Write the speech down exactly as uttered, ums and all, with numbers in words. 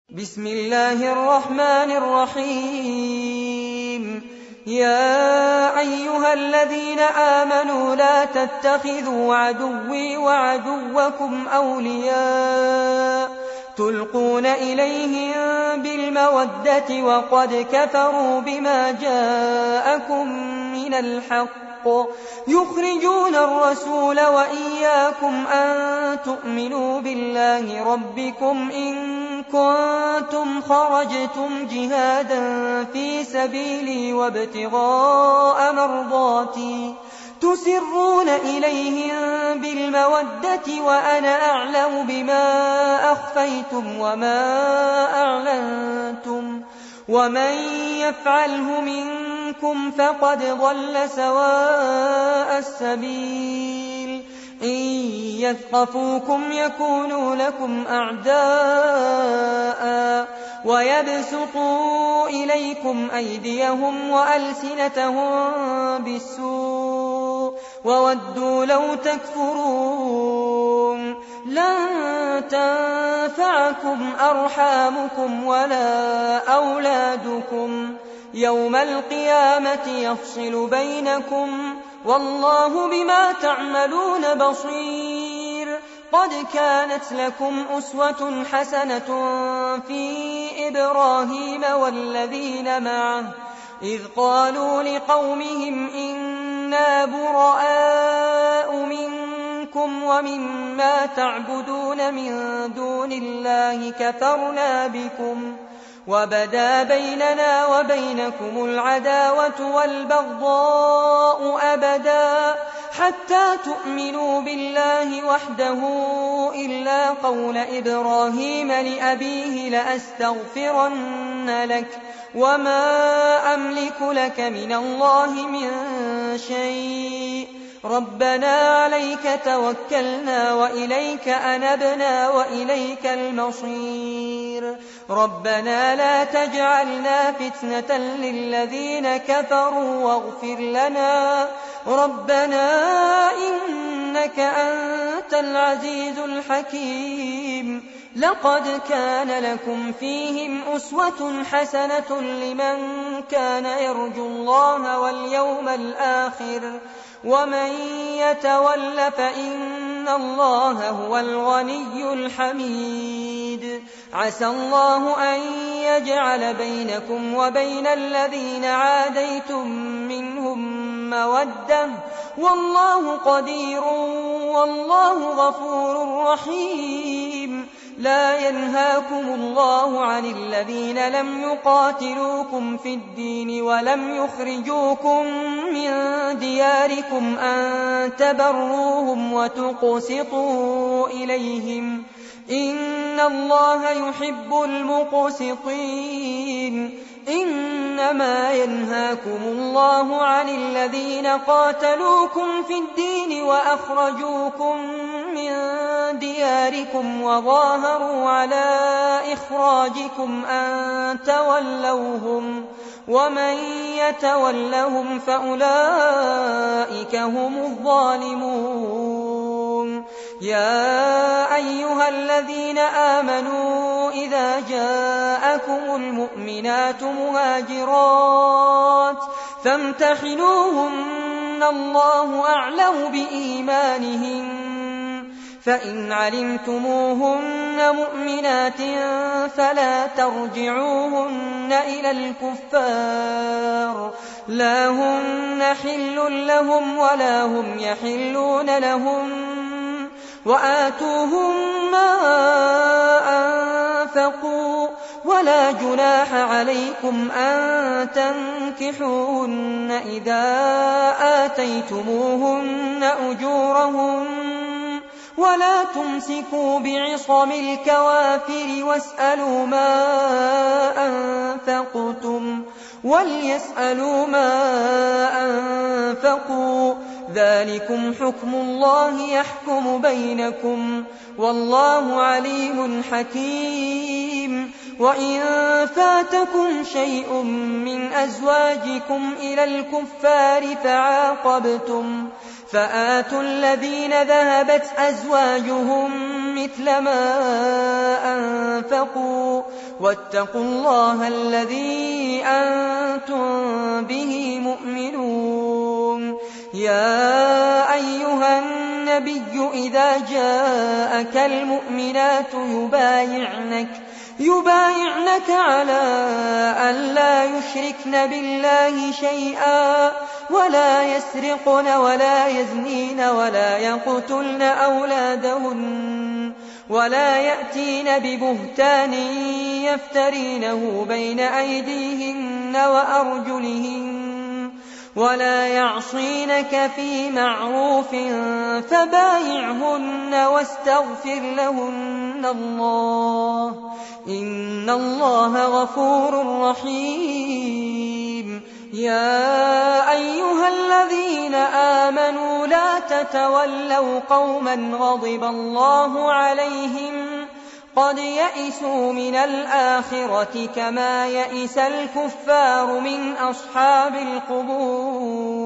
بسم الله الرحمن الرحيم. يا أيها الذين آمنوا لا تتخذوا عدوي وعدوكم أولياء تلقون إليهم بالمودة وقد كفروا بما جاءكم من الحق يخرجون الرسول وإياكم أن تؤمنوا بالله ربكم إن كنتم خرجتم جهادا في سبيلي وابتغاء مرضاتي تسرون إليهم بالمودة وأنا أعلم بما أخفيتم وما أعلنتم ومن يفعله منكم فقد ضل سواء السبيل. إن يثقفوكم يكونوا لكم أعداء ويبسطوا إليكم أيديهم وألسنتهم بالسوء وودوا لو تكفرون. لن تنفعكم أرحامكم ولا أولادكم يوم القيامة يفصل بينكم والله بما تعملون بصير. قد كانت لكم أسوة حسنة في إبراهيم والذين معه إذ قالوا لقومهم إنا براء منكم ومما تعبدون من دون الله كفرنا بكم وبدا بيننا وبينكم العداوة والبغضاء أبدا حتى تؤمنوا بالله وحده إلا قول إبراهيم لأبيه لأستغفرن لك وما أملك لك من الله من شيء ربنا عليك توكلنا وإليك أنبنا وإليك المصير. ربنا لا تجعلنا فتنة للذين كفروا واغفر لنا ربنا إنك أنت العزيز الحكيم. لقد كان لكم فيهم أسوة حسنة لمن كان يرجو الله واليوم الآخر ومن يتول فإن الله هو الغني الحميد. عسى الله أن يجعل بينكم وبين الذين عاديتم منهم مودة والله قدير والله غفور رحيم. لا ينهاكم الله عن الذين لم يقاتلوكم في الدين ولم يخرجوكم من دياركم أن تبروهم وتقسطوا إليهم إن الله يحب المقسطين. إنما ينهاكم الله عن الذين قاتلوكم في الدين وأخرجوكم من دياركم وظاهروا على إخراجكم أن تولوهم ومن يتولهم فأولئك هم الظالمون. يا أيها الذين آمنوا إذا جاءكم المؤمنات مهاجرات فامتحنوهن الله أعلم بإيمانهن فإن علمتموهن مؤمنات فلا ترجعوهن إلى الكفار لا هن حل لهم ولا هم يحلون لهم وآتوهم ما أنفقوا ولا جناح عليكم أن تنكحوهن إذا آتيتموهن أجورهن ولا تمسكوا بعصم الكوافر واسألوا ما أنفقتم وليسألوا ما أنفقوا ذلكم حكم الله يحكم بينكم والله عليم حكيم. وإن فاتكم شيء من أزواجكم إلى الكفار فعاقبتم فآتوا الذين ذهبت أزواجهم مثل ما أنفقوا واتقوا الله الذي أنتم به مؤمنون. يا أيها النبي إذا جاءك المؤمنات يبايعنك يبايعنك على أن لا يشركن بالله شيئا ولا يسرقن ولا يزنين ولا يقتلن أولادهن ولا يأتين ببهتان يفترينه بين أيديهن وأرجلهن ولا يعصينك في معروف فبايعهن واستغفر لهن الله إن الله غفور رحيم. يا أيها الذين آمنوا لا تتولوا قوما غضب الله عليهم قد يئسوا من الآخرة كما يئس الكفار من أصحاب القبور.